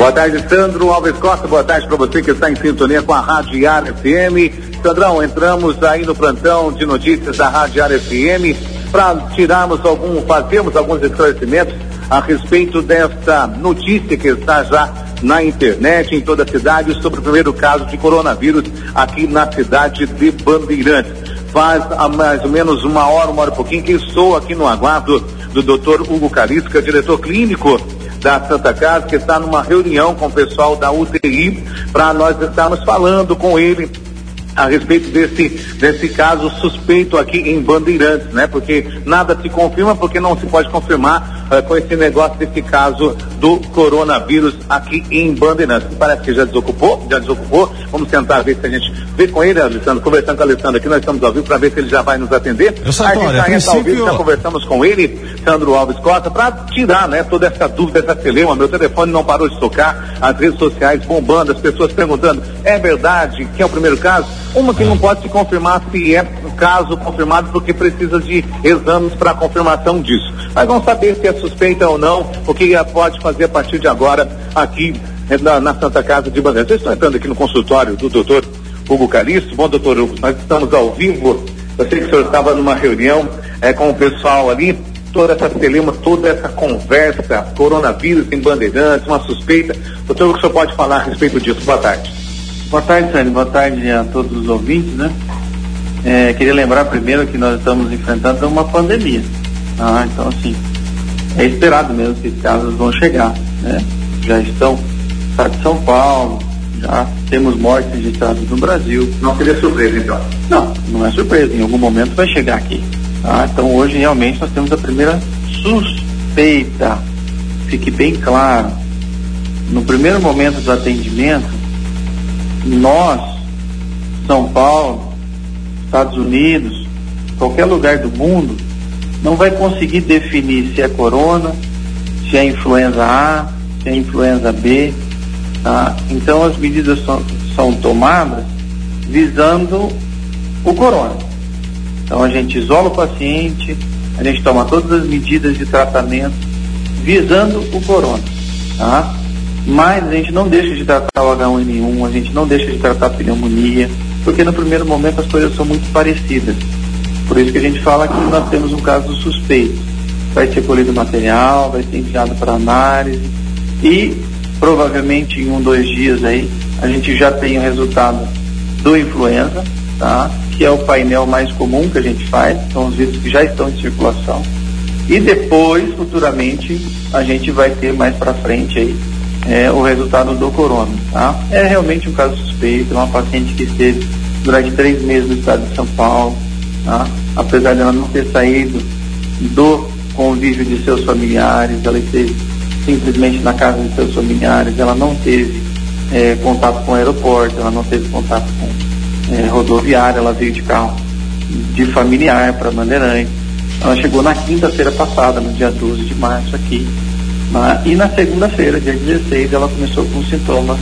Boa tarde, Sandro Alves Costa, boa tarde para você que está em sintonia com a Rádio Iara FM. Sandrão, entramos aí no plantão de notícias da Rádio Iara FM para fazermos alguns esclarecimentos a respeito desta notícia que está já na internet, em toda a cidade, sobre o primeiro caso de coronavírus aqui na cidade de Bandeirantes. Faz mais ou menos uma hora e pouquinho que estou aqui no aguardo do Dr. Hugo Calisca, diretor clínico da Santa Casa, que está numa reunião com o pessoal da UTI, para nós estarmos falando com ele a respeito desse caso suspeito aqui em Bandeirantes, né? Porque nada se confirma, porque não se pode confirmar com esse negócio desse caso do coronavírus aqui em Bandeirantes. Parece que já desocupou. Vamos tentar ver se a gente vê com ele, Alessandro, conversando com o Alessandro aqui, nós estamos ao vivo para ver se ele já vai nos atender. A gente está ao vivo, já conversamos com ele, Sandro Alves Costa, para tirar, né, toda essa dúvida, essa celeuma. Meu telefone não parou de tocar, as redes sociais bombando, as pessoas perguntando, é verdade que é o primeiro caso? Uma que não pode se confirmar se é um caso confirmado, porque precisa de exames para confirmação disso. Mas vamos saber se é suspeita ou não, o que pode fazer a partir de agora aqui na Santa Casa de Bandeirantes. Eu estou entrando aqui no consultório do doutor Hugo Calisca. Bom, doutor Hugo, nós estamos ao vivo. Eu sei que o senhor estava numa reunião com o pessoal ali, toda essa celeuma, toda essa conversa, coronavírus em Bandeirantes, uma suspeita. Doutor, o que o senhor pode falar a respeito disso? Boa tarde. Boa tarde, Sérgio. Boa tarde a todos os ouvintes, né? Queria lembrar primeiro que nós estamos enfrentando uma pandemia. Então, assim, é esperado mesmo que esses casos vão chegar, né? Já estão no estado de São Paulo, já temos mortes registradas no Brasil. Não seria surpresa, então? Não é surpresa. Em algum momento vai chegar aqui. Então, hoje, realmente, nós temos a primeira suspeita. Fique bem claro. No primeiro momento do atendimento, nós, São Paulo, Estados Unidos, qualquer lugar do mundo, não vai conseguir definir se é corona, se é influenza A, se é influenza B, tá? Então as medidas são tomadas visando o corona. Então a gente isola o paciente, a gente toma todas as medidas de tratamento visando o corona, tá? Mas a gente não deixa de tratar o H1N1, a gente não deixa de tratar a pneumonia, porque no primeiro momento as coisas são muito parecidas. Por isso que a gente fala que nós temos um caso suspeito. Vai ser colhido material, vai ser enviado para análise e provavelmente em 2 dias aí a gente já tem o resultado do influenza, tá? Que é o painel mais comum que a gente faz, são os vírus que já estão em circulação. E depois, futuramente, a gente vai ter mais para frente aí o resultado do corona, tá? É realmente um caso suspeito, uma paciente que esteve durante 3 meses no estado de São Paulo, tá? Apesar dela não ter saído do convívio de seus familiares, ela esteve simplesmente na casa de seus familiares, ela não teve contato com o aeroporto, ela não teve contato com rodoviária, ela veio de carro de familiar para Bandeirantes. Ela chegou na quinta-feira passada, no dia 12 de março aqui, e na segunda-feira, dia 16, ela começou com sintomas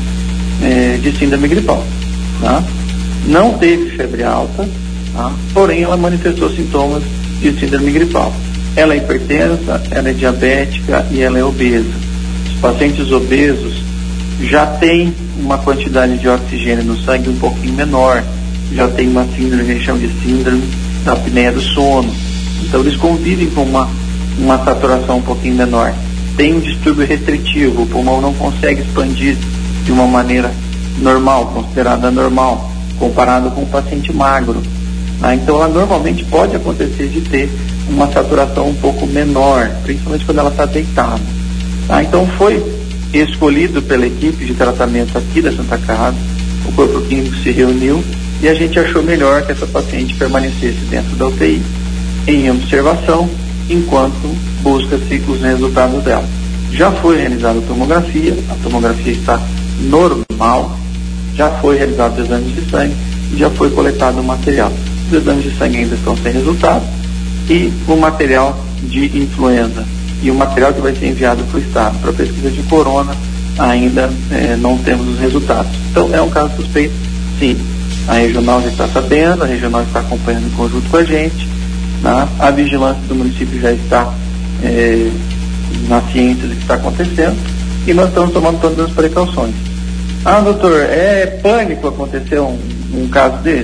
de síndrome gripal, tá? Não teve febre alta, tá? Porém ela manifestou sintomas de síndrome gripal. Ela é hipertensa, ela é diabética e ela é obesa. Os pacientes obesos já têm uma quantidade de oxigênio no sangue um pouquinho menor, já tem uma síndrome que a gente chama de síndrome da apneia do sono. Então eles convivem com uma saturação um pouquinho menor. Tem um distúrbio restritivo, o pulmão não consegue expandir de uma maneira normal, considerada normal, comparado com o paciente magro. Então ela normalmente pode acontecer de ter uma saturação um pouco menor, principalmente quando ela está deitada. Então foi escolhido pela equipe de tratamento aqui da Santa Casa, o corpo clínico se reuniu e a gente achou melhor que essa paciente permanecesse dentro da UTI em observação, enquanto busca-se os resultados dela. Já foi realizada a tomografia está normal, já foi realizado os exames de sangue e já foi coletado o material. Os exames de sangue ainda estão sem resultado e o material de influenza e o material que vai ser enviado para o estado para pesquisa de corona ainda não temos os resultados. Então é um caso suspeito, sim. A regional já está sabendo, a regional está acompanhando em conjunto com a gente, né? A vigilância do município já está na ciência do que está acontecendo e nós estamos tomando todas as precauções. Doutor, é pânico acontecer um caso desse?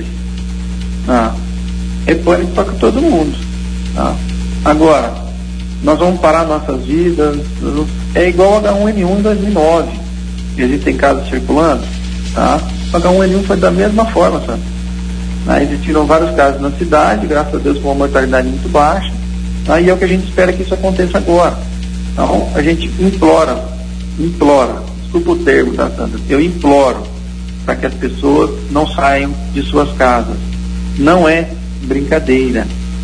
É pânico para todo mundo. Agora, nós vamos parar nossas vidas, é igual ao H1N1 em 2009, existem casos circulando, o H1N1 foi da mesma forma, sabe? Existiram vários casos na cidade, graças a Deus com uma mortalidade muito baixa, e é o que a gente espera que isso aconteça agora. Então, a gente implora, desculpa o termo, tá, Sandra? Eu imploro para que as pessoas não saiam de suas casas. Não é brincadeira,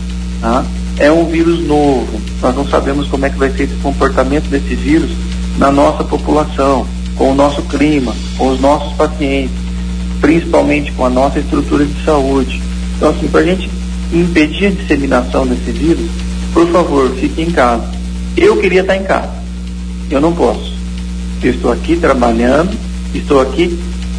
É um vírus novo, nós não sabemos como é que vai ser esse comportamento desse vírus na nossa população, com o nosso clima, com os nossos pacientes, principalmente com a nossa estrutura de saúde. Então, assim, para a gente impedir a disseminação desse vírus, por favor, fique em casa. Eu queria estar em casa, eu não posso. Eu estou aqui trabalhando, estou aqui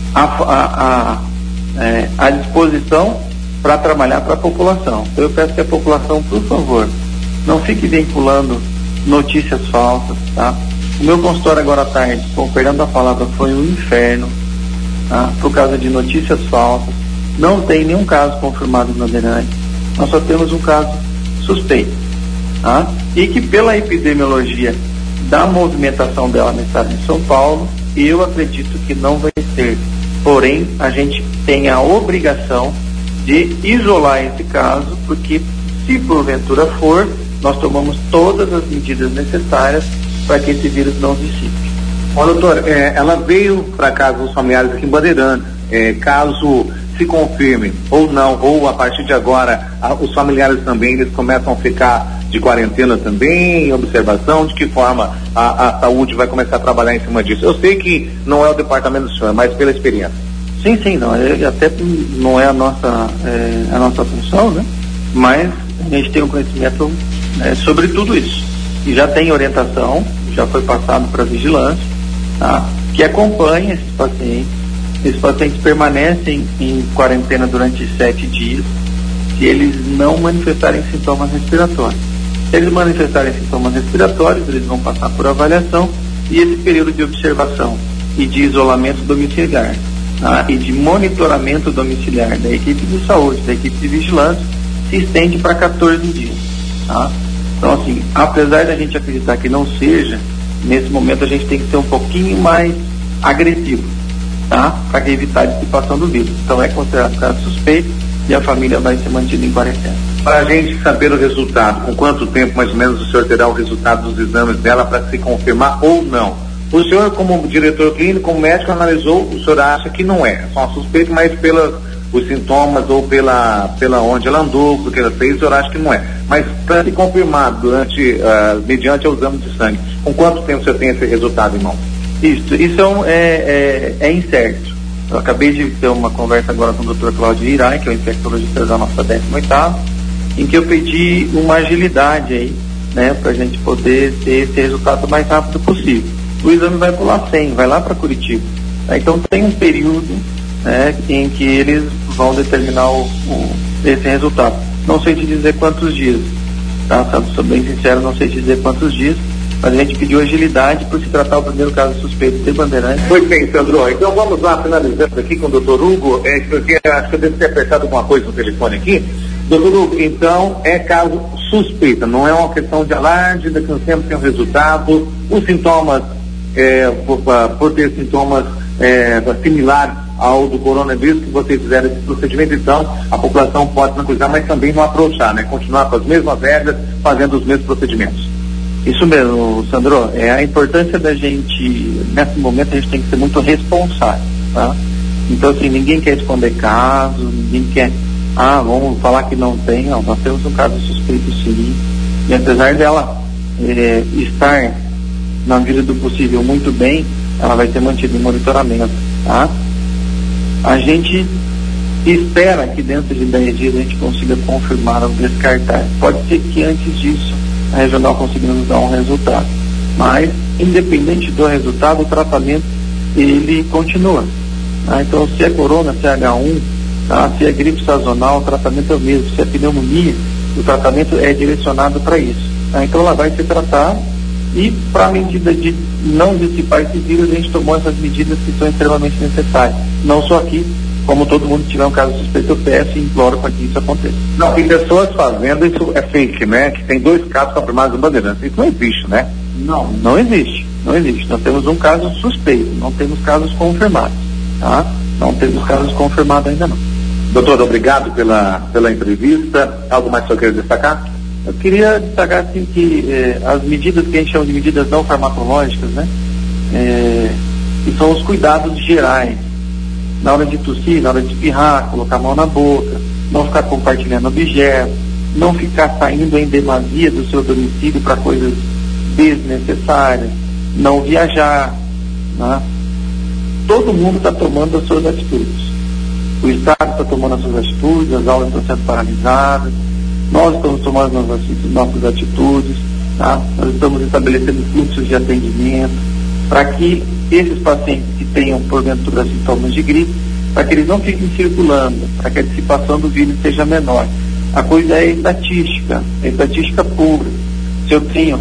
à disposição para trabalhar para a população. Então, eu peço que a população, por favor, não fique vinculando notícias falsas, tá? O meu consultório agora à tarde, com perdão da palavra, foi um inferno, por causa de notícias falsas. Não tem nenhum caso confirmado no Bandeirante, nós só temos um caso suspeito, e que pela epidemiologia da movimentação dela no estado de São Paulo, eu acredito que não vai ter. Porém, a gente tem a obrigação de isolar esse caso, porque se porventura for, nós tomamos todas as medidas necessárias para que esse vírus não dissipe. Doutor, ela veio para casa dos familiares aqui em Bandeirantes. Caso se confirme ou não, ou a partir de agora, os familiares também, eles começam a ficar de quarentena também, observação, de que forma a saúde vai começar a trabalhar em cima disso? Eu sei que não é o departamento do senhor, mas pela experiência. Sim, não, até não é a nossa função, né? Mas a gente tem um conhecimento sobre tudo isso. E já tem orientação, já foi passado para a vigilância, que acompanha esses pacientes. Esses pacientes permanecem em quarentena durante 7 dias, se eles não manifestarem sintomas respiratórios. Se eles manifestarem sintomas respiratórios, eles vão passar por avaliação, e esse período de observação e de isolamento domiciliar, e de monitoramento domiciliar da equipe de saúde, da equipe de vigilância, se estende para 14 dias. Então, assim, apesar da gente acreditar que não seja, nesse momento a gente tem que ser um pouquinho mais agressivo, para evitar a dissipação do vírus. Então, é considerado caso suspeito e a família vai ser mantida em quarentena. Para a gente saber o resultado, com quanto tempo mais ou menos o senhor terá o resultado dos exames dela para se confirmar ou não? O senhor, como diretor clínico, como médico, analisou, o senhor acha que não é só um suspeito, mas os sintomas ou pela onde ela andou, porque ela fez, o senhor acha que não é. Mas para se confirmar mediante o exame de sangue, com quanto tempo o senhor tem esse resultado em mão? Isso é incerto. Eu acabei de ter uma conversa agora com o Dr. Cláudio Irai, que é o infectologista da nossa 18ª, em que eu pedi uma agilidade aí, para a gente poder ter esse resultado o mais rápido possível. O exame vai pular 100, vai lá para Curitiba. Então tem um período em que eles vão determinar esse resultado. Não sei te dizer quantos dias, sou bem sincero, não sei te dizer quantos dias, mas a gente pediu agilidade por se tratar o primeiro caso suspeito de Bandeirantes. Muito bem, Sandro. Então vamos lá, finalizando aqui com o Dr. Hugo, porque acho que eu devo ter apertado alguma coisa no telefone aqui. Dr. Hugo, então é caso suspeita, não é uma questão de alarde, daqui a um tempo tem um resultado, os sintomas, por ter sintomas similares ao do coronavírus, que vocês fizeram esse procedimento, então a população pode tranquilizar, mas também não afrouxar, continuar com as mesmas regras, fazendo os mesmos procedimentos. Isso mesmo, Sandro, a importância da gente, nesse momento a gente tem que ser muito responsável, Então, assim, ninguém quer esconder casos, ninguém quer, vamos falar que não tem, não, nós temos um caso suspeito sim, e apesar dela estar na medida do possível muito bem, ela vai ser mantida em monitoramento, A gente espera que dentro de 10 dias a gente consiga confirmar ou descartar. Pode ser que antes disso a regional consiga nos dar um resultado, mas independente do resultado, o tratamento ele continua. Então, se é corona, se é H1, se é gripe sazonal, o tratamento é o mesmo. Se é pneumonia, o tratamento é direcionado para isso. Então ela vai ser tratada E para a medida de não dissipar esse vírus, a gente tomou essas medidas que são extremamente necessárias. Não só aqui, como todo mundo tiver um caso suspeito, eu peço e imploro para que isso aconteça. Não, tem pessoas fazendo isso, é fake, né? Que tem 2 casos confirmados em Bandeirantes. Isso não existe, né? Não existe. Nós temos um caso suspeito, não temos casos confirmados, tá? Não temos casos confirmados ainda não. Doutor, obrigado pela entrevista. Algo mais que eu queria destacar? Eu queria destacar assim que as medidas que a gente chama de medidas não farmacológicas, né? Que são os cuidados gerais. Na hora de tossir, na hora de espirrar, colocar a mão na boca, não ficar compartilhando objetos, não ficar saindo em demasia do seu domicílio para coisas desnecessárias, não viajar, né? Todo mundo está tomando as suas atitudes. O Estado está tomando as suas atitudes, as aulas estão sendo paralisadas, nós estamos tomando nossas atitudes, tá? Nós estamos estabelecendo fluxos de atendimento para que esses pacientes que tenham, porventura, sintomas de gripe, para que eles não fiquem circulando, para que a dissipação do vírus seja menor. A coisa é estatística pura. Se eu tenho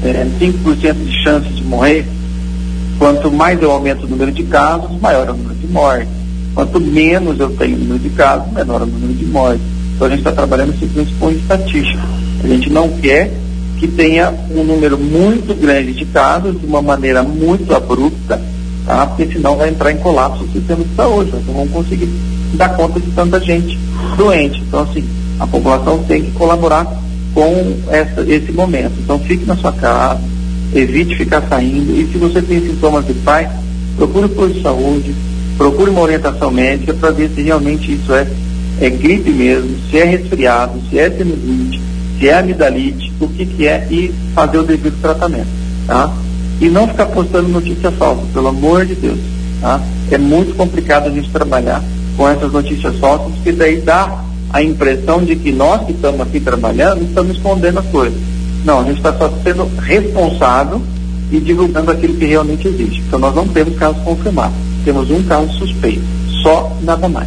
5% de chance de morrer, quanto mais eu aumento o número de casos, maior é o número de mortes. Quanto menos eu tenho o número de casos, menor é o número de mortes. Então a gente está trabalhando simplesmente com estatística. A gente não quer que tenha um número muito grande de casos de uma maneira muito abrupta, tá? Porque senão vai entrar em colapso o sistema de saúde. Nós não vamos conseguir dar conta de tanta gente doente. Então, assim, a população tem que colaborar com esse momento. Então, fique na sua casa, evite ficar saindo, e se você tem sintomas gripais, procure o posto de saúde, procure uma orientação médica para ver se realmente isso é gripe mesmo, se é resfriado, se é sinusite, se é amidalite, o que é, e fazer o devido tratamento, tá? E não ficar postando notícia falsa, pelo amor de Deus, tá? É muito complicado a gente trabalhar com essas notícias falsas, porque daí dá a impressão de que nós que estamos aqui trabalhando estamos escondendo as coisas. Não, a gente está só sendo responsável e divulgando aquilo que realmente existe. Então nós não temos casos confirmados, temos um caso suspeito, só, nada mais.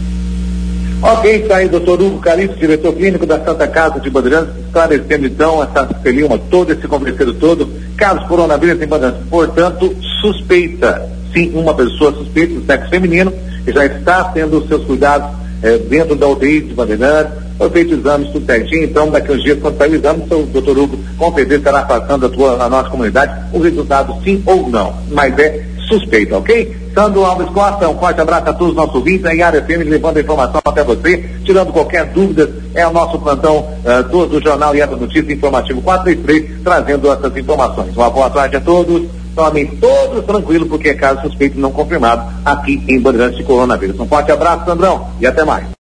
Ok, está aí doutor Hugo Calixto, diretor clínico da Santa Casa de Bandeirantes, esclarecendo então essa celiuma toda, esse converseiro todo, casos coronavírus em Bandeirantes, portanto, suspeita, sim, uma pessoa suspeita do sexo feminino, que já está tendo os seus cuidados dentro da UTI de Bandeirantes, foi feito exames, tudo certinho, então daqui a uns dias, quando sair o exame, o doutor Hugo com certeza estará passando a nossa comunidade o resultado sim ou não, mas é suspeita, ok? Sandro Alves Costa, um forte abraço a todos os nossos ouvintes, em área FM, levando a informação até você, tirando qualquer dúvida, é o nosso plantão do Jornal e da Notícia Informativo 433, trazendo essas informações. Uma boa tarde a todos, tomem todos tranquilos, porque é caso suspeito não confirmado aqui em Bandeirantes de coronavírus. Um forte abraço, Sandrão, e até mais.